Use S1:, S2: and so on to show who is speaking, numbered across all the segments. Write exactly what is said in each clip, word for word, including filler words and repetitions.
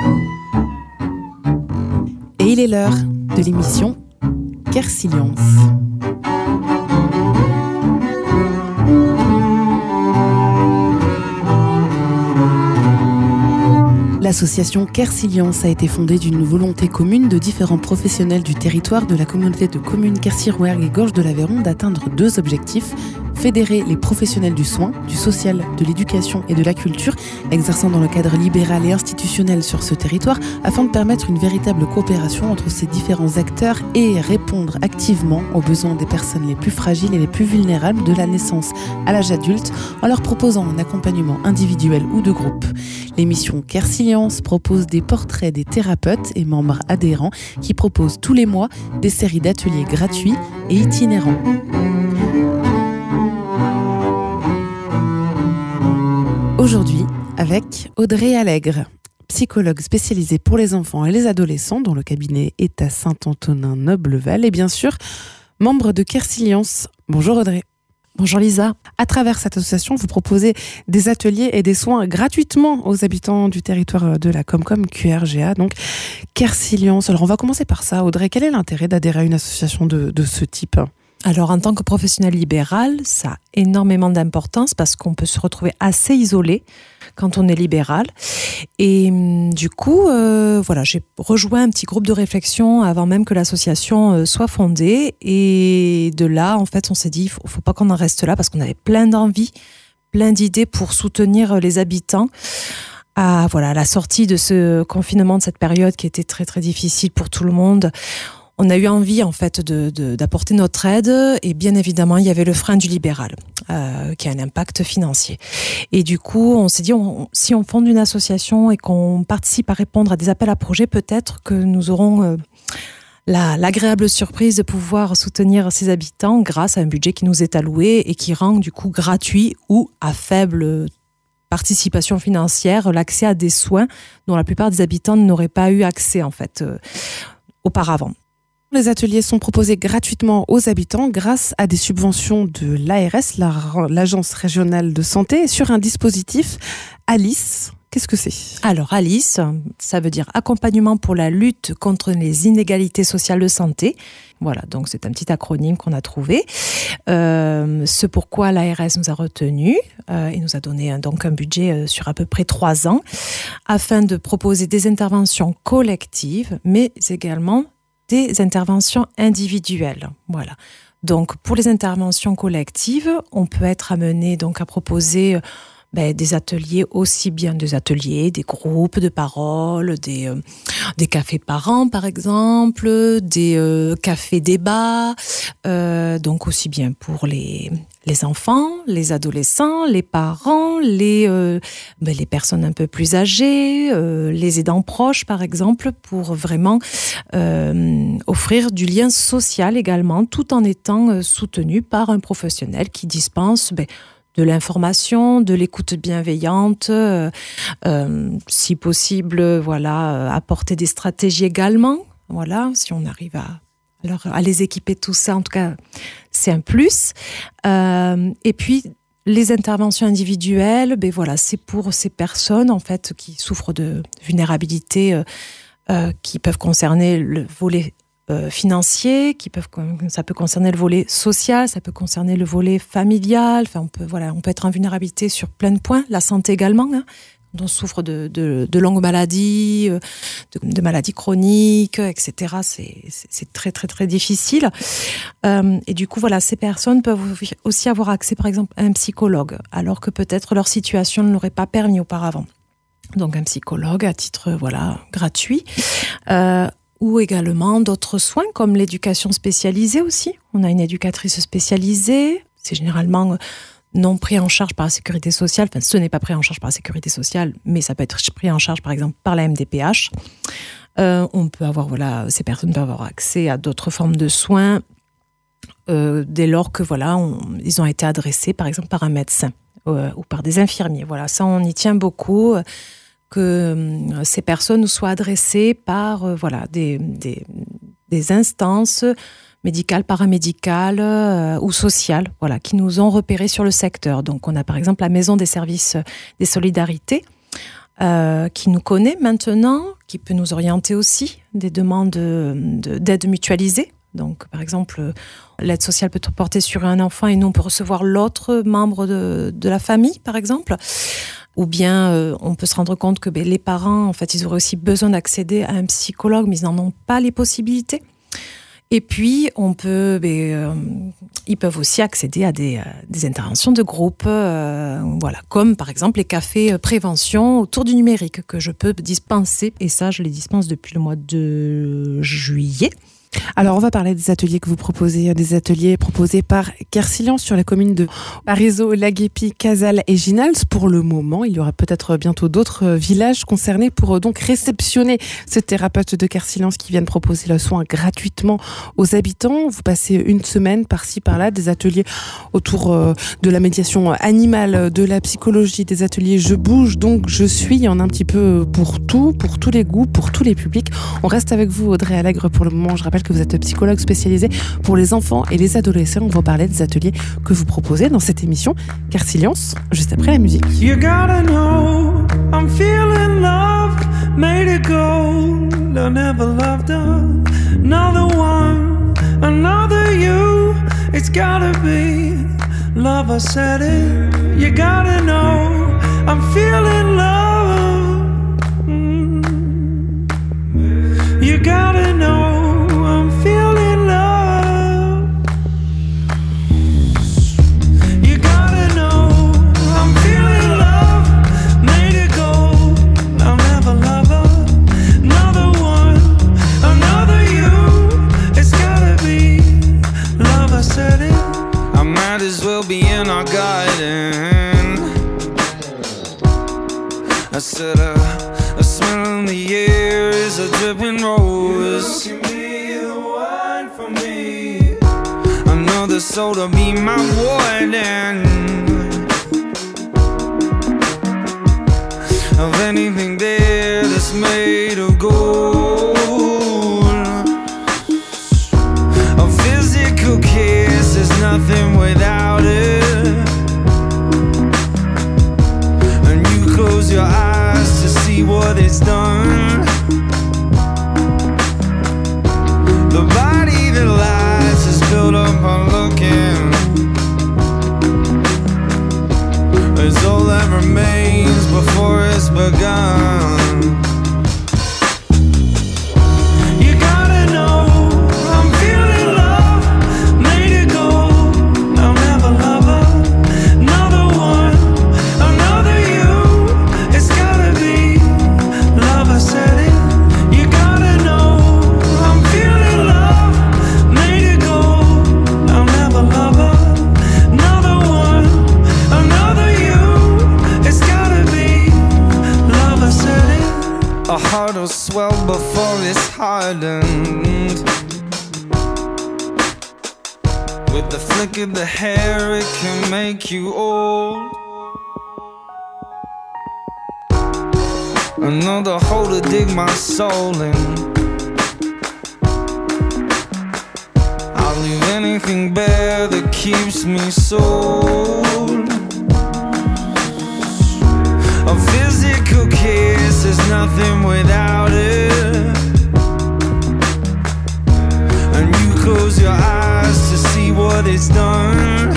S1: Et il est l'heure de l'émission Kersilience. L'association Kersilience a été fondée d'une volonté commune de différents professionnels du territoire de la communauté de communes Quercy-Rouergue et Gorges de l'Aveyron d'atteindre deux objectifs: fédérer les professionnels du soin, du social, de l'éducation et de la culture, exerçant dans le cadre libéral et institutionnel sur ce territoire, afin de permettre une véritable coopération entre ces différents acteurs et répondre activement aux besoins des personnes les plus fragiles et les plus vulnérables de la naissance à l'âge adulte, en leur proposant un accompagnement individuel ou de groupe. L'émission Kersilience propose des portraits des thérapeutes et membres adhérents qui proposent tous les mois des séries d'ateliers gratuits et itinérants. Aujourd'hui, avec Audrey Allègre, psychologue spécialisée pour les enfants et les adolescents dont le cabinet est à Saint-Antonin-Nobleval et bien sûr, membre de Kersilience. Bonjour Audrey.
S2: Bonjour Lisa.
S1: À travers cette association, vous proposez des ateliers et des soins gratuitement aux habitants du territoire de la Comcom Q R G A, donc Kersilience. Alors on va commencer par ça. Audrey, quel est l'intérêt d'adhérer à une association de, de ce type ?
S2: Alors en tant que professionnel libéral, ça a énormément d'importance parce qu'on peut se retrouver assez isolé quand on est libéral. Et du coup, euh, voilà, j'ai rejoint un petit groupe de réflexion avant même que l'association euh, soit fondée. Et de là, en fait, on s'est dit, il faut, faut pas qu'on en reste là parce qu'on avait plein d'envies, plein d'idées pour soutenir les habitants. À, voilà, à la sortie de ce confinement, de cette période qui était très très difficile pour tout le monde, on a eu envie en fait de, de, d'apporter notre aide et bien évidemment il y avait le frein du libéral euh, qui a un impact financier. Et du coup on s'est dit on, si on fonde une association et qu'on participe à répondre à des appels à projets, peut-être que nous aurons euh, la, l'agréable surprise de pouvoir soutenir ces habitants grâce à un budget qui nous est alloué et qui rend du coup gratuit ou à faible participation financière l'accès à des soins dont la plupart des habitants n'auraient pas eu accès en fait euh, auparavant.
S1: Les ateliers sont proposés gratuitement aux habitants grâce à des subventions de l'A R S, la, l'Agence régionale de santé, sur un dispositif ALICE. Qu'est-ce que c'est ?
S2: Alors ALICE, ça veut dire accompagnement pour la lutte contre les inégalités sociales de santé. Voilà, donc c'est un petit acronyme qu'on a trouvé. Euh, ce pourquoi l'A R S nous a retenus euh, et nous a donné un, donc un budget euh, sur à peu près trois ans afin de proposer des interventions collectives, mais également des interventions individuelles. Voilà. Donc, pour les interventions collectives, on peut être amené donc à proposer ben, des ateliers, aussi bien des ateliers, des groupes de parole, des, euh, des cafés parents par exemple, des euh, cafés débats, euh, donc aussi bien pour les, les enfants, les adolescents, les parents, les, euh, ben, les personnes un peu plus âgées, euh, les aidants proches par exemple, pour vraiment euh, offrir du lien social également, tout en étant euh, soutenu par un professionnel qui dispense ben, de l'information, de l'écoute bienveillante, euh, euh, si possible, voilà, euh, apporter des stratégies également. Voilà, si on arrive à, alors, à les équiper tout ça, en tout cas, c'est un plus. Euh, et puis, les interventions individuelles, ben voilà, c'est pour ces personnes en fait qui souffrent de vulnérabilité, euh, euh, qui peuvent concerner le volet Euh, financiers, qui peuvent, ça peut concerner le volet social, ça peut concerner le volet familial. Enfin, on peut, voilà, on peut être en vulnérabilité sur plein de points. La santé également, hein, on souffre de, de, de longues maladies, de, de maladies chroniques, et cetera. C'est, c'est, c'est très très très difficile. Euh, et du coup, voilà, ces personnes peuvent aussi avoir accès, par exemple, à un psychologue, alors que peut-être leur situation ne l'aurait pas permis auparavant. Donc, un psychologue à titre, voilà, gratuit. Euh, ou également d'autres soins comme l'éducation spécialisée aussi. On a une éducatrice spécialisée, c'est généralement non pris en charge par la sécurité sociale, enfin ce n'est pas pris en charge par la sécurité sociale, mais ça peut être pris en charge par exemple par la M D P H. Euh, on peut avoir, voilà, ces personnes peuvent avoir accès à d'autres formes de soins euh, dès lors que voilà, on, ils ont été adressés par exemple par un médecin euh, ou par des infirmiers. Voilà, ça on y tient beaucoup. Euh, que euh, ces personnes nous soient adressées par euh, voilà, des, des, des instances médicales, paramédicales euh, ou sociales, voilà, qui nous ont repérés sur le secteur. Donc on a par exemple la Maison des services des solidarités euh, qui nous connaît maintenant, qui peut nous orienter aussi, des demandes de, d'aide mutualisée. Donc, par exemple, l'aide sociale peut porter sur un enfant et nous, on peut recevoir l'autre membre de, de la famille, par exemple. Ou bien, euh, on peut se rendre compte que ben, les parents, en fait, ils auraient aussi besoin d'accéder à un psychologue, mais ils n'en ont pas les possibilités. Et puis, on peut, ben, euh, ils peuvent aussi accéder à des, euh, des interventions de groupe, euh, voilà, comme par exemple les cafés prévention autour du numérique que je peux dispenser. Et ça, je les dispense depuis le mois de juillet.
S1: Alors, on va parler des ateliers que vous proposez, des ateliers proposés par Quersilliance sur la commune de Parisot, Laguépi, Casals et Ginals. Pour le moment, il y aura peut-être bientôt d'autres villages concernés pour donc réceptionner ces thérapeutes de Quersilliance qui viennent proposer le soin gratuitement aux habitants. Vous passez une semaine par-ci, par-là, des ateliers autour de la médiation animale, de la psychologie, des ateliers Je bouge, donc je suis. Il y en a un petit peu pour tout, pour tous les goûts, pour tous les publics. On reste avec vous, Audrey Allègre, pour le moment. Je rappelle que vous êtes psychologue spécialisé pour les enfants et les adolescents. On va parler des ateliers que vous proposez dans cette émission Quersilliance, juste après la musique.
S3: You gotta know, I'm feeling loved, made it go, I never loved another one, another you, it's gotta be, love I said it, you gotta know, I'm feeling love, mm. You gotta know, I'm feeling love. You gotta know, I'm feeling love. Made it go, I'll never love another one, another you. It's gotta be love, I said it. I might as well be in our garden. I said a, a smell in the air is a dripping rose. The soda be my warden. Of anything there that's made of gold. A physical kiss is nothing without it. And you close your eyes to see what it's done. The body that lies is built up on looking. It's all that remains before it's begun. You gotta know, I'm feeling love. Made it go, I'll never love another one, another you. It's gotta be love, I said it. You gotta know, I'm feeling love. Made it go, I'll never love another one, another you. It's gotta be love, I said it. A heart will swell before it's hardened. With the flick of the hair, it can make you old. Another hole to dig my soul in. I'll leave anything bare that keeps me sold. A physical kiss is nothing without it. And you close your eyes to see what it's done.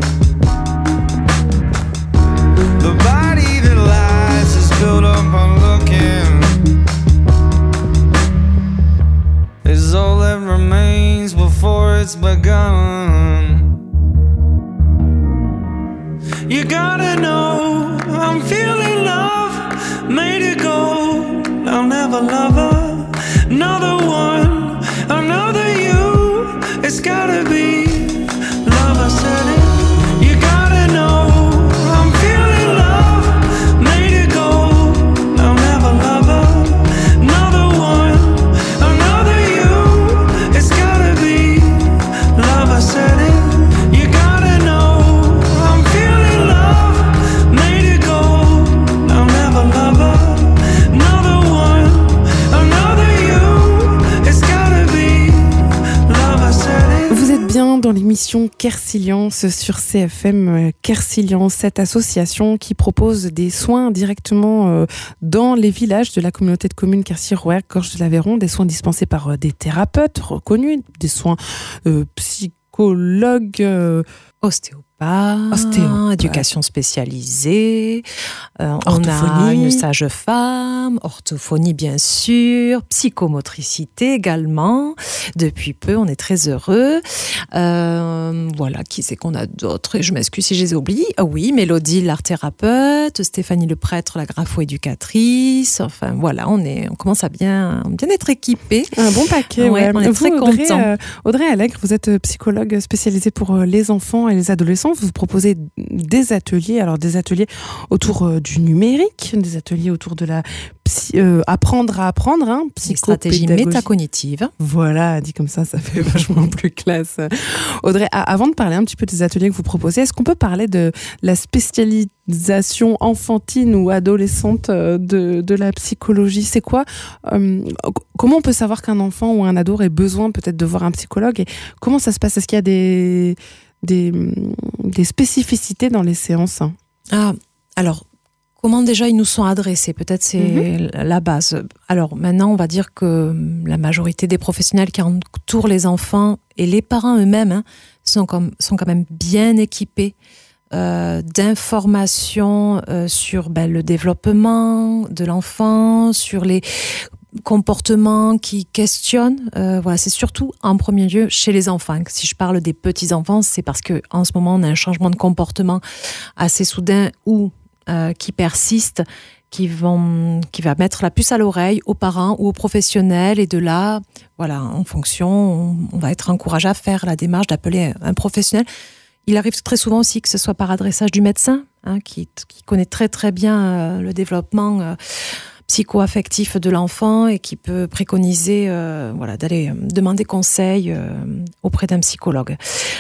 S3: The body that lies is built up on looking. Is all that remains before it's begun. You gotta know, I'm feeling love. Made it go, I'll never love another one, another you. It's gotta be love, I said it. You gotta know, I'm feeling love. Made it go, I'll never love another one, another you. It's gotta be love, I said it. You gotta know, I'm feeling love. Made it go, I'll never love another one, another
S1: dans l'émission Kersilience sur C F M. Kersilience, cette association qui propose des soins directement euh, dans les villages de la communauté de communes Quercy-Rouergue, Gorge de l'Aveyron, des soins dispensés par euh, des thérapeutes reconnus, des soins euh, psychologues, euh,
S2: ostéopathes,
S1: Ostéopathe.
S2: éducation spécialisée, euh, on a une sage-femme, orthophonie bien sûr, psychomotricité également. Depuis peu, on est très heureux. Euh, voilà, qui c'est qu'on a d'autres? Et je m'excuse si je les ai oubliés. Ah oui, Mélodie, l'art thérapeute, Stéphanie le prêtre, la grapho-éducatrice. Enfin voilà, on est, on commence à bien, bien être équipés.
S1: Un bon paquet.
S2: Ouais,
S1: ouais.
S2: on est
S1: vous,
S2: très
S1: Audrey,
S2: contents.
S1: Euh, Audrey Allègre, vous êtes psychologue spécialisée pour les enfants et les adolescents. Vous proposez des ateliers, alors des ateliers autour euh, du numérique, des ateliers autour de la psy, euh, apprendre à apprendre, hein,
S2: Des stratégies métacognitives.
S1: Voilà, dit comme ça, ça fait vachement plus classe. Audrey, a- avant de parler un petit peu des ateliers que vous proposez, est-ce qu'on peut parler de la spécialisation enfantine ou adolescente euh, de, de la psychologie? C'est quoi euh, Comment on peut savoir qu'un enfant ou un ado ait besoin peut-être de voir un psychologue? Et comment ça se passe? Est-ce qu'il y a des... Des, des spécificités dans les séances?
S2: Ah, alors, comment déjà ils nous sont adressés? Peut-être c'est mm-hmm. la base. Alors maintenant, on va dire que la majorité des professionnels qui entourent les enfants et les parents eux-mêmes hein, sont, comme, sont quand même bien équipés euh, d'informations euh, sur ben, le développement de l'enfant, sur les comportements qui questionnent. Euh, voilà, c'est surtout en premier lieu chez les enfants. Si je parle des petits enfants, c'est parce que en ce moment on a un changement de comportement assez soudain ou euh, qui persiste, qui vont, qui va mettre la puce à l'oreille aux parents ou aux professionnels. Et de là, voilà, en fonction, on, on va être encouragé à faire la démarche d'appeler un professionnel. Il arrive très souvent aussi que ce soit par adressage du médecin, hein, qui, qui connaît très très bien euh, le développement euh, psycho-affectif de l'enfant et qui peut préconiser euh, voilà, d'aller demander conseil euh, auprès d'un psychologue.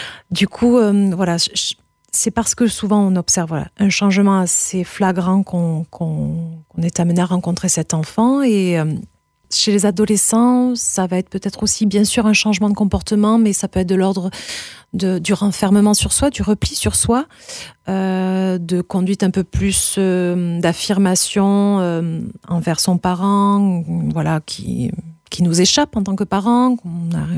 S2: Du coup, euh, voilà, c'est parce que souvent on observe voilà, un changement assez flagrant qu'on, qu'on, qu'on est amené à rencontrer cet enfant. Et euh, chez les adolescents, ça va être peut-être aussi bien sûr un changement de comportement, mais ça peut être de l'ordre de, du renfermement sur soi, du repli sur soi, euh, de conduite un peu plus euh, d'affirmation euh, envers son parent, voilà, qui, qui nous échappe en tant que parent. On a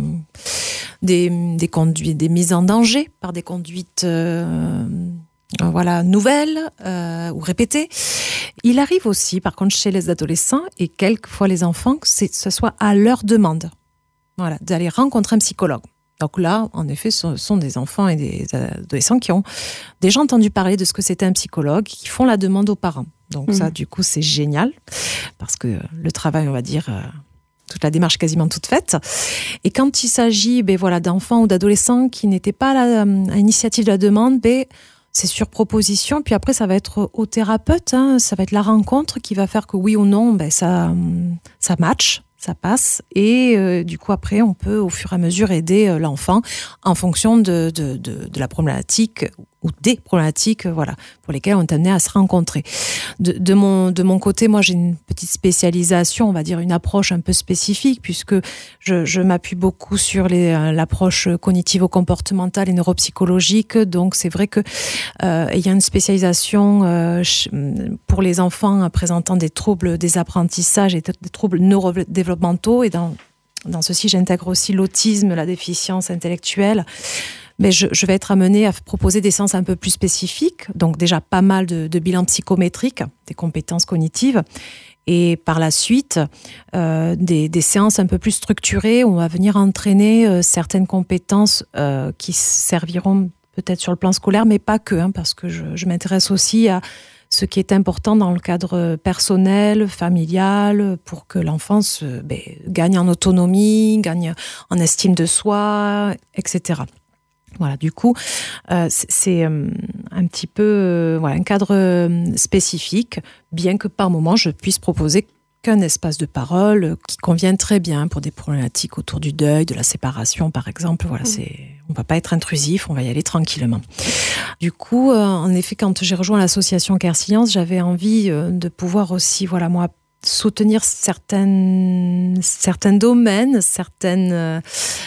S2: des, des conduites, des mises en danger par des conduites euh, voilà, nouvelles euh, ou répétées. Il arrive aussi, par contre, chez les adolescents et quelquefois les enfants, que c'est, ce soit à leur demande, voilà, d'aller rencontrer un psychologue. Donc là, en effet, ce sont des enfants et des adolescents qui ont déjà entendu parler de ce que c'était un psychologue, qui font la demande aux parents. Donc mmh. ça, du coup, c'est génial, parce que le travail, on va dire, euh, toute la démarche quasiment toute faite. Et quand il s'agit ben, voilà, d'enfants ou d'adolescents qui n'étaient pas à, la, à l'initiative de la demande, ben, c'est sur proposition. Puis après, ça va être au thérapeute, hein, ça va être la rencontre qui va faire que oui ou non, ben, ça, ça match. Ça passe et euh, du coup après on peut au fur et à mesure aider euh, l'enfant en fonction de, de, de, de la problématique ou des problématiques euh, voilà, pour lesquelles on est amené à se rencontrer. De, de, mon, de mon côté, moi j'ai une petite spécialisation, on va dire une approche un peu spécifique puisque je, je m'appuie beaucoup sur les, euh, l'approche cognitivo-comportementale et neuropsychologique. Donc c'est vrai que euh, il y a une spécialisation euh, pour les enfants présentant des troubles des apprentissages et des troubles neurodéveloppementaux. Et dans, dans ceci, j'intègre aussi l'autisme, la déficience intellectuelle. Mais je, je vais être amenée à proposer des séances un peu plus spécifiques. Donc déjà pas mal de, de bilans psychométriques, des compétences cognitives. Et par la suite, euh, des, des séances un peu plus structurées où on va venir entraîner euh, certaines compétences euh, qui serviront peut-être sur le plan scolaire, mais pas que, hein, parce que je, je m'intéresse aussi à ce qui est important dans le cadre personnel, familial, pour que l'enfant se, ben, gagne en autonomie, gagne en estime de soi, et cetera. Voilà, du coup, euh, c'est, c'est euh, un petit peu euh, voilà, un cadre euh, spécifique, bien que par moment je puisse proposer qu'un espace de parole qui convient très bien pour des problématiques autour du deuil, de la séparation par exemple. Voilà, c'est, on ne va pas être intrusif, on va y aller tranquillement. Du coup, euh, en effet, quand j'ai rejoint l'association Kersilience, j'avais envie euh, de pouvoir aussi, voilà, moi, soutenir certaines, certains domaines, certaines, euh,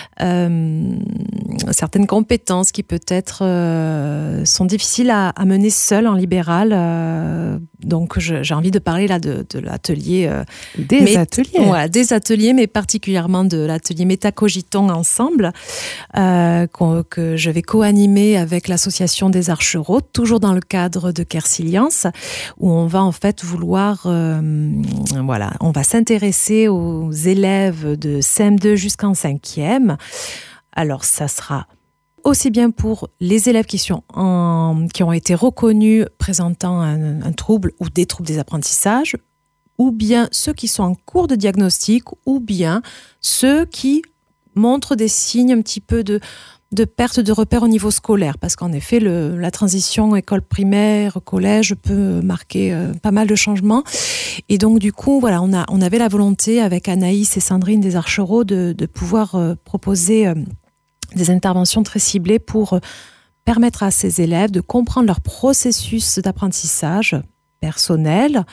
S2: euh, certaines compétences qui peut-être euh, sont difficiles à, à mener seul en libéral. Euh, donc je, j'ai envie de parler là de, de l'atelier. Euh,
S1: des
S2: mais,
S1: ateliers
S2: ouais, des ateliers, mais particulièrement de l'atelier Métacogitons ensemble, euh, que je vais co-animer avec l'association des Archereaux, toujours dans le cadre de Kersilience, où on va en fait vouloir... Euh, Voilà, on va s'intéresser aux élèves de C M deux jusqu'en cinquième. Alors, ça sera aussi bien pour les élèves qui, sont en, qui ont été reconnus présentant un, un trouble ou des troubles des apprentissages, ou bien ceux qui sont en cours de diagnostic, ou bien ceux qui montrent des signes un petit peu de... de perte de repères au niveau scolaire, parce qu'en effet, le, la transition école primaire, collège peut marquer euh, pas mal de changements. Et donc, du coup, voilà, on, a, on avait la volonté, avec Anaïs et Sandrine des Archereaux, de, de pouvoir euh, proposer euh, des interventions très ciblées pour euh, permettre à ces élèves de comprendre leur processus d'apprentissage personnel,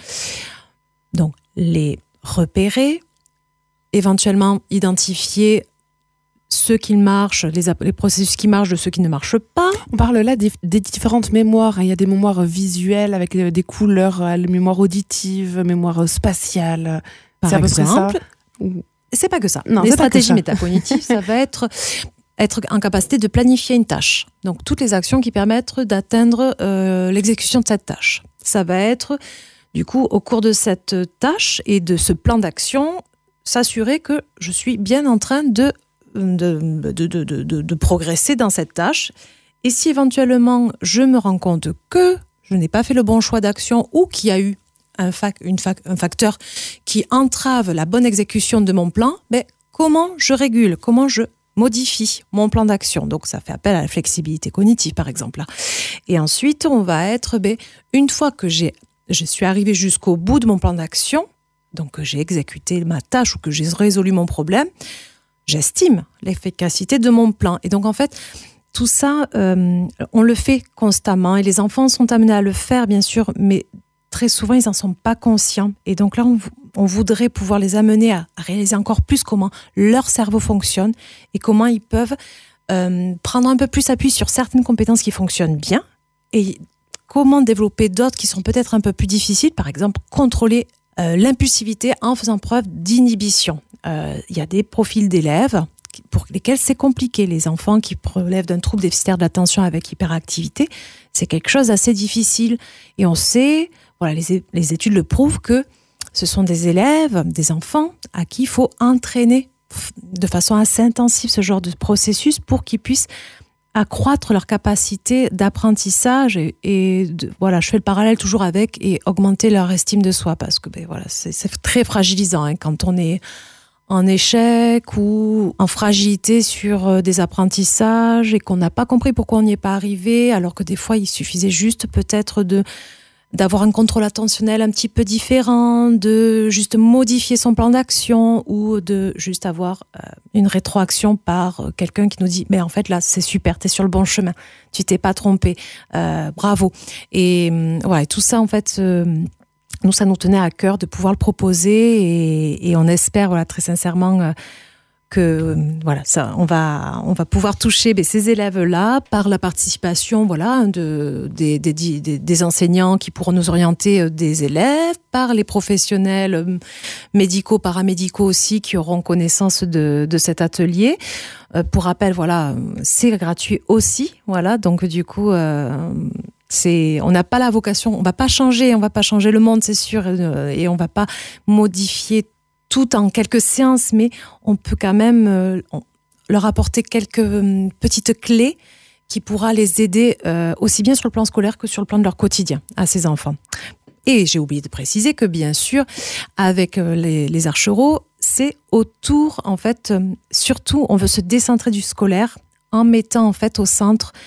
S2: donc les repérer, éventuellement identifier ceux qui marchent, les, les processus qui marchent de ceux qui ne marchent pas.
S1: On parle là des, des différentes mémoires. Il y a des mémoires visuelles avec des couleurs, la mémoire auditive, mémoire spatiale.
S2: Par
S1: c'est à peu près ça.
S2: C'est pas que ça.
S1: Non,
S2: les
S1: c'est
S2: stratégies
S1: pas que ça.
S2: métacognitives, ça va être être en capacité de planifier une tâche. Donc, toutes les actions qui permettent d'atteindre euh, l'exécution de cette tâche. Ça va être, du coup, au cours de cette tâche et de ce plan d'action, s'assurer que je suis bien en train de De, de, de, de, de progresser dans cette tâche. Et si éventuellement je me rends compte que je n'ai pas fait le bon choix d'action ou qu'il y a eu un, fac, une fac, un facteur qui entrave la bonne exécution de mon plan, ben, comment je régule, comment je modifie mon plan d'action. Donc ça fait appel à la flexibilité cognitive par exemple. Et ensuite on va être, ben, une fois que j'ai, je suis arrivé jusqu'au bout de mon plan d'action, donc que j'ai exécuté ma tâche ou que j'ai résolu mon problème, j'estime l'efficacité de mon plan. Et donc, en fait, tout ça, euh, on le fait constamment et les enfants sont amenés à le faire, bien sûr, mais très souvent, ils n'en sont pas conscients. Et donc là, on, on voudrait pouvoir les amener à, à réaliser encore plus comment leur cerveau fonctionne et comment ils peuvent euh, prendre un peu plus appui sur certaines compétences qui fonctionnent bien et comment développer d'autres qui sont peut-être un peu plus difficiles, par exemple, contrôler euh, l'impulsivité en faisant preuve d'inhibition. Il euh, y a des profils d'élèves pour lesquels c'est compliqué. Les enfants qui relèvent d'un trouble déficitaire de l'attention avec hyperactivité, c'est quelque chose d'assez difficile. Et on sait, voilà, les, les études le prouvent, que ce sont des élèves, des enfants à qui il faut entraîner de façon assez intensive ce genre de processus pour qu'ils puissent accroître leur capacité d'apprentissage et, et de, voilà, je fais le parallèle toujours avec et augmenter leur estime de soi parce que ben, voilà, c'est, c'est très fragilisant hein, quand on est en échec ou en fragilité sur des apprentissages et qu'on n'a pas compris pourquoi on n'y est pas arrivé, alors que des fois, il suffisait juste peut-être de, d'avoir un contrôle attentionnel un petit peu différent, de juste modifier son plan d'action ou de juste avoir euh, une rétroaction par quelqu'un qui nous dit « mais en fait, là, c'est super, t'es sur le bon chemin, tu t'es pas trompé, euh, bravo ». Et ouais, tout ça, en fait... Euh, Nous, ça nous tenait à cœur de pouvoir le proposer et, et on espère, voilà, très sincèrement euh, que euh, voilà, ça, on va, on va pouvoir toucher ben, ces élèves-là par la participation, voilà, de des, des, des, des enseignants qui pourront nous orienter euh, des élèves, par les professionnels euh, médicaux, paramédicaux aussi qui auront connaissance de, de cet atelier. Euh, pour rappel, voilà, c'est gratuit aussi, voilà, donc du coup. Euh, C'est, on n'a pas la vocation, on va pas changer, on va pas changer le monde, c'est sûr, et on va pas modifier tout en quelques séances, mais on peut quand même euh, leur apporter quelques euh, petites clés qui pourra les aider euh, aussi bien sur le plan scolaire que sur le plan de leur quotidien à ces enfants. Et j'ai oublié de préciser que bien sûr, avec euh, les, les Archereaux, c'est autour, en fait, euh, surtout, on veut se décentrer du scolaire en mettant en fait au centre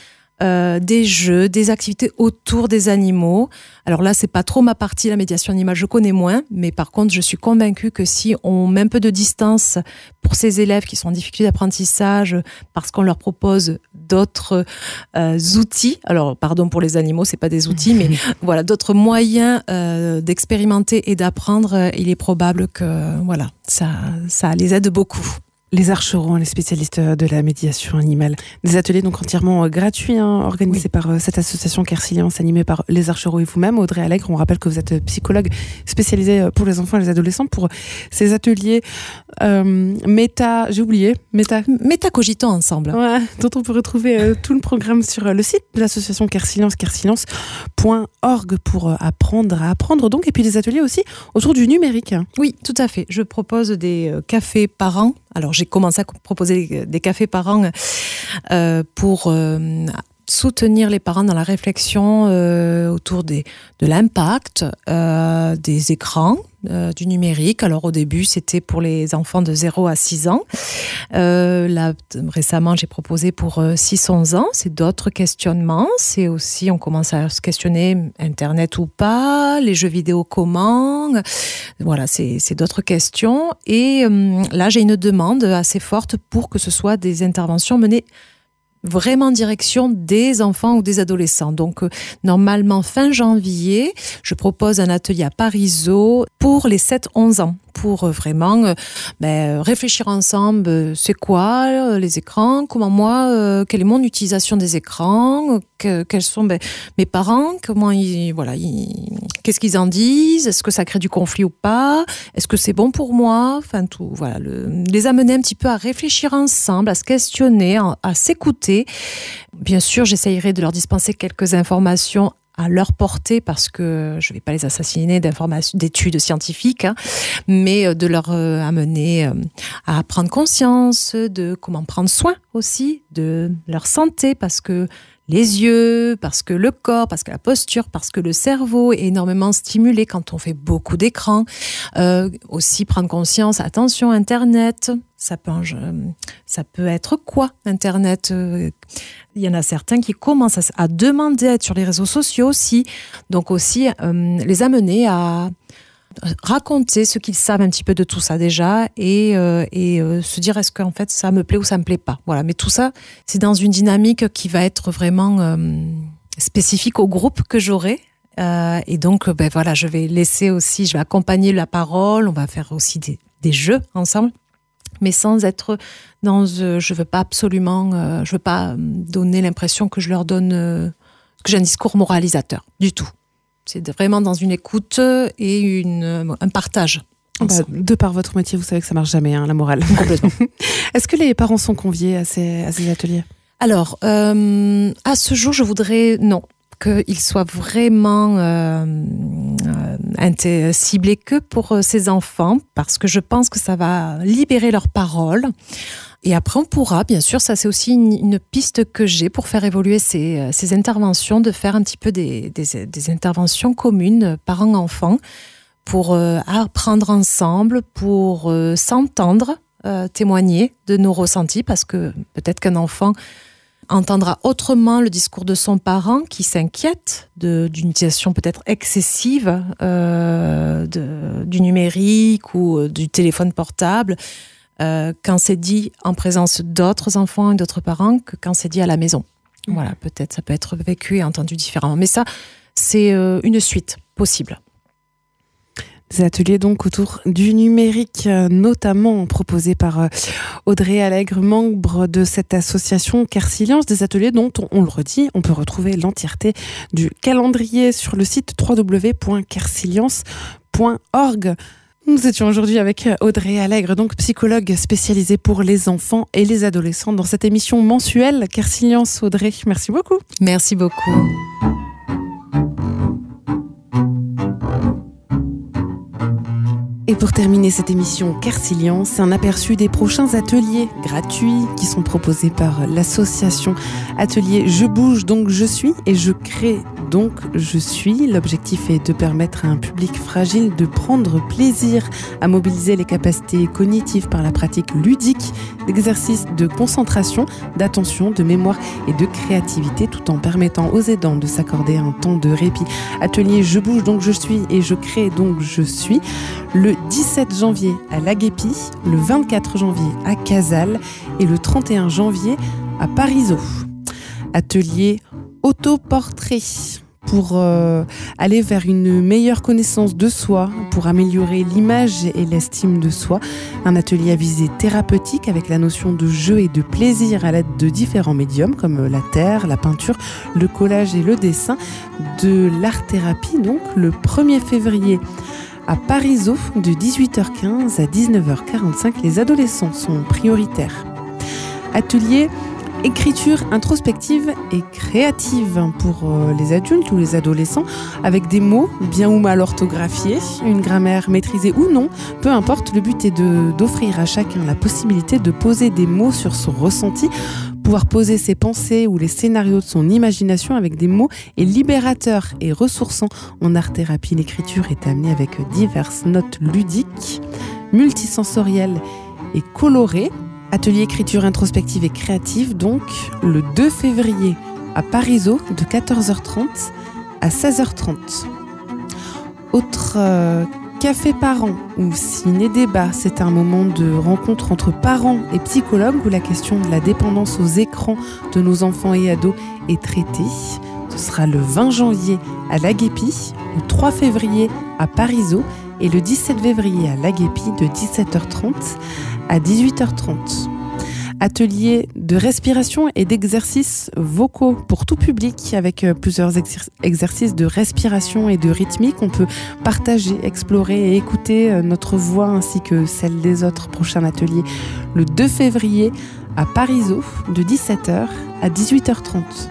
S2: euh, des jeux, des activités autour des animaux. Alors là, c'est pas trop ma partie, la médiation animale, je connais moins, mais par contre, je suis convaincue que si on met un peu de distance pour ces élèves qui sont en difficulté d'apprentissage, parce qu'on leur propose d'autres euh, outils, alors pardon pour les animaux, c'est pas des outils, mais voilà, d'autres moyens euh, d'expérimenter et d'apprendre, euh, il est probable que voilà, ça, ça les aide beaucoup.
S1: Les archerons, les spécialistes de la médiation animale. Des ateliers donc entièrement gratuits, hein, organisés oui. par euh, cette association Kersilience, animée par les archerons et vous-même, Audrey Allègre. On rappelle que vous êtes psychologue spécialisée pour les enfants et les adolescents pour ces ateliers euh, méta... J'ai oublié. Méta...
S2: Métacogitants ensemble.
S1: Ouais, dont on peut retrouver euh, tout le programme sur euh, le site de l'association Kersilience, kersilience point org pour euh, apprendre à apprendre. Donc, et puis des ateliers aussi autour du numérique.
S2: Oui, tout à fait. Je propose des euh, cafés par an. Alors, j'ai commencé à proposer des cafés par an euh, pour euh, soutenir les parents dans la réflexion euh, autour des, de l'impact euh, des écrans, euh, du numérique. Alors, au début, c'était pour les enfants de zéro à six ans. Euh, là, récemment, j'ai proposé pour six à onze ans. C'est d'autres questionnements. C'est aussi, on commence à se questionner Internet ou pas, les jeux vidéo comment. Voilà, c'est, c'est d'autres questions. Et euh, là, j'ai une demande assez forte pour que ce soit des interventions menées vraiment en direction des enfants ou des adolescents. Donc, euh, normalement, fin janvier, je propose un atelier à Parisot pour les sept à onze ans, pour euh, vraiment euh, ben, réfléchir ensemble, euh, c'est quoi euh, les écrans, comment moi, euh, quelle est mon utilisation des écrans, que, quels sont ben, mes parents, comment ils, voilà, ils, qu'est-ce qu'ils en disent, est-ce que ça crée du conflit ou pas, est-ce que c'est bon pour moi, enfin tout, voilà, le, les amener un petit peu à réfléchir ensemble, à se questionner, à, à s'écouter. Bien sûr, j'essayerai de leur dispenser quelques informations à leur portée parce que je ne vais pas les assassiner d'informations, d'études scientifiques, hein, mais de leur euh, amener euh, à prendre conscience de comment prendre soin aussi de leur santé parce que les yeux, parce que le corps, parce que la posture, parce que le cerveau est énormément stimulé quand on fait beaucoup d'écrans. Euh, aussi prendre conscience, attention, Internet, ça peut, ça peut être quoi, Internet ? Il y en a certains qui commencent à, à demander à être sur les réseaux sociaux aussi. Donc aussi, euh, les amener à raconter ce qu'ils savent un petit peu de tout ça déjà et, euh, et euh, se dire est-ce qu'en fait ça me plaît ou ça me plaît pas. Voilà, mais tout ça, c'est dans une dynamique qui va être vraiment euh, spécifique au groupe que j'aurai. Euh, et donc, ben voilà, je vais laisser aussi, je vais accompagner la parole, on va faire aussi des, des jeux ensemble, mais sans être dans, euh, je veux pas absolument, euh, je veux pas donner l'impression que je leur donne, euh, que j'ai un discours moralisateur, du tout. C'est vraiment dans une écoute et une, un partage.
S1: Bah, de par votre métier, vous savez que ça marche jamais, hein, la morale.
S2: Complètement.
S1: Est-ce que les parents sont conviés à ces, à ces ateliers ?
S2: Alors, euh, à ce jour, je voudrais, non, qu'ils soient vraiment euh, euh, ciblés que pour ces enfants, parce que je pense que ça va libérer leur parole. Et après, on pourra, bien sûr, ça c'est aussi une, une piste que j'ai pour faire évoluer ces, ces interventions, de faire un petit peu des, des, des interventions communes, parents-enfants, pour euh, apprendre ensemble, pour euh, s'entendre, euh, témoigner de nos ressentis, parce que peut-être qu'un enfant entendra autrement le discours de son parent qui s'inquiète de, d'une utilisation peut-être excessive euh, de, du numérique ou du téléphone portable, Euh, quand c'est dit en présence d'autres enfants et d'autres parents que quand c'est dit à la maison. Mmh. Voilà, peut-être ça peut être vécu et entendu différemment. Mais ça, c'est euh, une suite possible.
S1: Des ateliers donc autour du numérique, notamment proposés par Audrey Allègre, membre de cette association Kersilience. Des ateliers dont, on, on le redit, on peut retrouver l'entièreté du calendrier sur le site w w w point kersilience point org. Nous étions aujourd'hui avec Audrey Allègre, donc psychologue spécialisée pour les enfants et les adolescents dans cette émission mensuelle Kersilience. Audrey, merci beaucoup.
S2: Merci beaucoup.
S1: Et pour terminer cette émission Kersilience, un aperçu des prochains ateliers gratuits qui sont proposés par l'association Atelier Je bouge donc je suis et je crée donc je suis. L'objectif est de permettre à un public fragile de prendre plaisir à mobiliser les capacités cognitives par la pratique ludique d'exercices de concentration, d'attention, de mémoire et de créativité, tout en permettant aux aidants de s'accorder un temps de répit. Atelier Je bouge donc je suis et je crée donc je suis, le dix-sept janvier à l'Aguépi, le vingt-quatre janvier à Casals et le trente et un janvier à Parisot. Atelier autoportrait pour euh, aller vers une meilleure connaissance de soi, pour améliorer l'image et l'estime de soi. Un atelier à visée thérapeutique avec la notion de jeu et de plaisir à l'aide de différents médiums comme la terre, la peinture, le collage et le dessin. De l'art-thérapie donc le premier février à Parisot de dix-huit heures quinze à dix-neuf heures quarante-cinq. Les adolescents sont prioritaires. Atelier écriture introspective et créative pour les adultes ou les adolescents, avec des mots bien ou mal orthographiés, une grammaire maîtrisée ou non, peu importe. Le but est de, d'offrir à chacun la possibilité de poser des mots sur son ressenti. Pouvoir poser ses pensées ou les scénarios de son imagination avec des mots est libérateur et ressourçant. En art-thérapie, l'écriture est amenée avec diverses notes ludiques, multisensorielles et colorées. Atelier écriture introspective et créative, donc, le deux février à Parisot, de quatorze heures trente à seize heures trente. Autre euh, café parents ou ciné-débat, c'est un moment de rencontre entre parents et psychologues où la question de la dépendance aux écrans de nos enfants et ados est traitée. Ce sera le vingt janvier à l'Aguépi, le trois février à Parisot et le dix-sept février à l'Aguépi de dix-sept heures trente à dix-huit heures trente. Atelier de respiration et d'exercices vocaux pour tout public avec plusieurs exer- exercices de respiration et de rythmique. On peut partager, explorer et écouter notre voix ainsi que celle des autres. Prochain atelier le deux février à Parisot de dix-sept heures à dix-huit heures trente.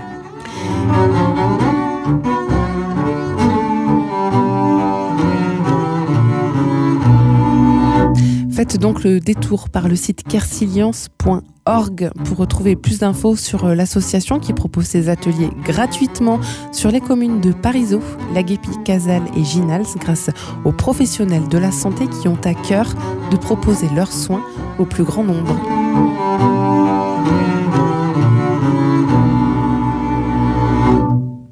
S1: Faites donc le détour par le site kersilience point org pour retrouver plus d'infos sur l'association qui propose ses ateliers gratuitement sur les communes de Parisot, l'Aguépi, Casals et Ginals grâce aux professionnels de la santé qui ont à cœur de proposer leurs soins au plus grand nombre.